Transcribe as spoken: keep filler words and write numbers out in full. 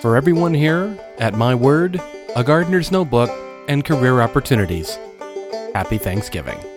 For everyone here at My Word, A Gardener's Notebook, and Career Opportunities, happy Thanksgiving.